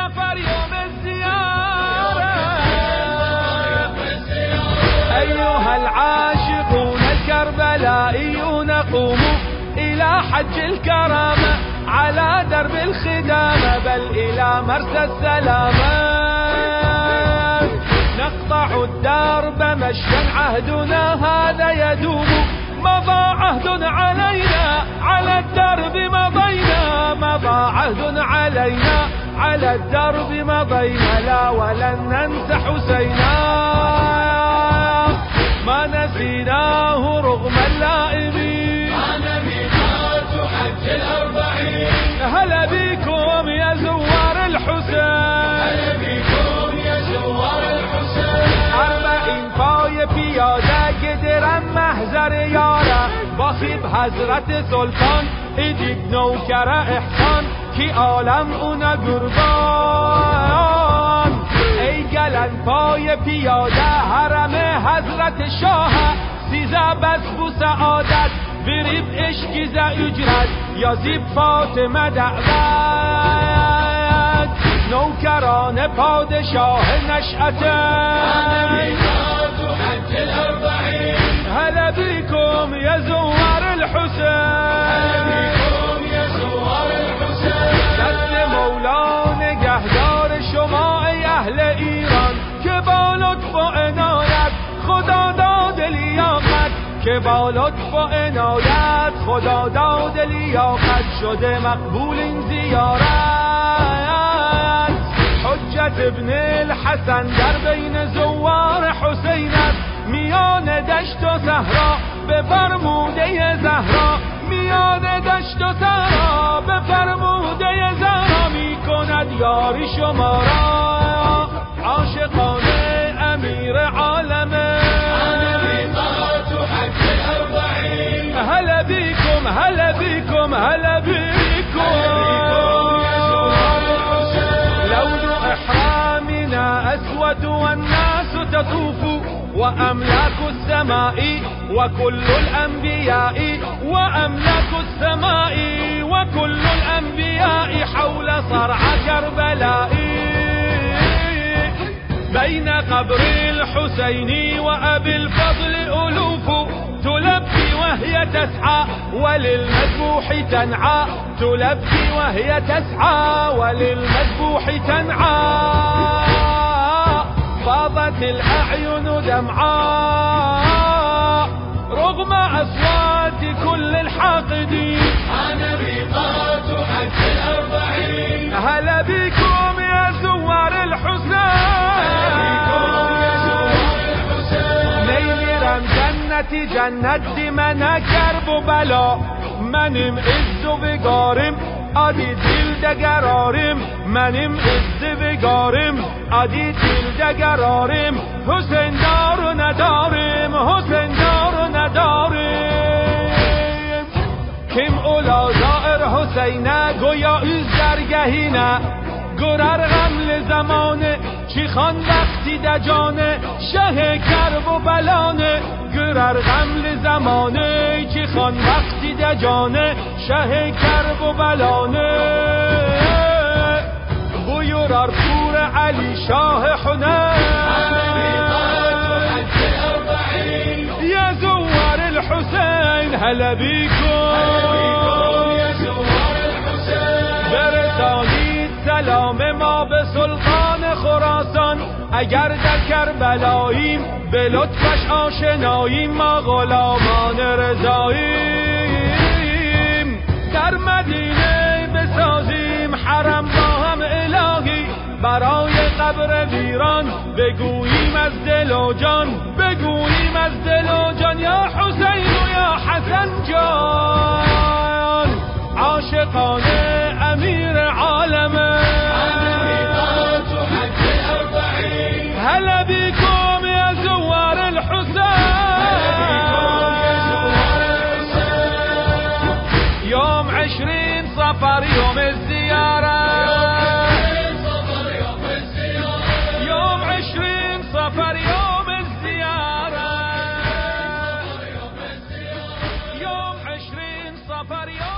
صفر يوم الزيارة. أيها العاشقون الكربلائيون قوموا إلى حج الكرامة على درب الخدامة بل إلى مرسى السلامة. نقطع الدرب مشيا عهدنا هذا يدوم مضى عهد علينا على الدرب مضينا مضى عهد علينا على الدرب مضينا لا ولن ننسى حسينا ما نسيناه رغم اللائمين. أنا ميقات حج الأربعين. هلا بكم يا زوار الحسين. هلا بكم يا زوار الحسين. 40 پای پیاده گدرم محضر یاره باخیب حضرت سلطان ایدید نوکر احسان کی عالم اونا قربان. ای گلن پای پیاده حرم حضرت شاه 13 بسبو سعادت وریب اشکیز اجرت یا زیب فاطمه دعوت نوکران پادشاه نشأت. هلا بكم يا زوار الحسين. دست مولا نگهدار شما ای اهل ایران که با لطف و عنایت خدا داد لیاقت که با لطف و عنایت خدا داد لیاقت شده مقبول این زیارت. حجت ابن الحسن در بین زوار حسین است میان دشت و صحرا به فرموده زهرا میان دشت و صحرا به فرموده زهرا می کند یاری شما را عاشقان امیر عالمه. هلا بكم هلا بكم هلا بكم. لون إحرامنا أسود والناس تطوف وأملاك السماء وكل الأنبياء وأملاك السماء وكل الأنبياء حول صرع كربلاء بين قبر الحسين وأبي الفضل ألوف تلبي وهي تسعى وللمذبوح تنعى تلبي وهي تسعى وللمذبوح تنعى. فاضت الأعين دمعاء رغم أصوات كل الحاقدين. أنا ميقات حج الأربعين. هلا بكم يا زوار الحسين. جنت من کرب و بلا منیم عز و بگارم آدی دل دگرارم منیم عز بگارم آدی دل دگرارم حسین دارو ندارم حسین دارو ندارم کم اولا زائر حسینه گویا از درگهینه گرر غمل زمانه چی خان وقتی دجانه شه کرب و بلانه گرر غمل زمانه چی خان وقتی دجانه شه کرب و بلانه بویرار پور علی شاه حنین یا زوار الحسین. هلا بیکن برسانید سلام ما به سلطان خراسان اگر در کربلاییم به لطفش آشناییم ما غلامان رضاییم در مدینه بسازیم حرم با هم الهی برای قبر ویران بگوییم از دل و جان بگوییم از دل و جان یا حسین و یا حسن جان عاشقان امیر عالمه. هلا بكم يا زوار الحسين. يوم 20 صفر يوم الزيارة يوم 20 صفر يوم الزيارة يوم 20 صفر يوم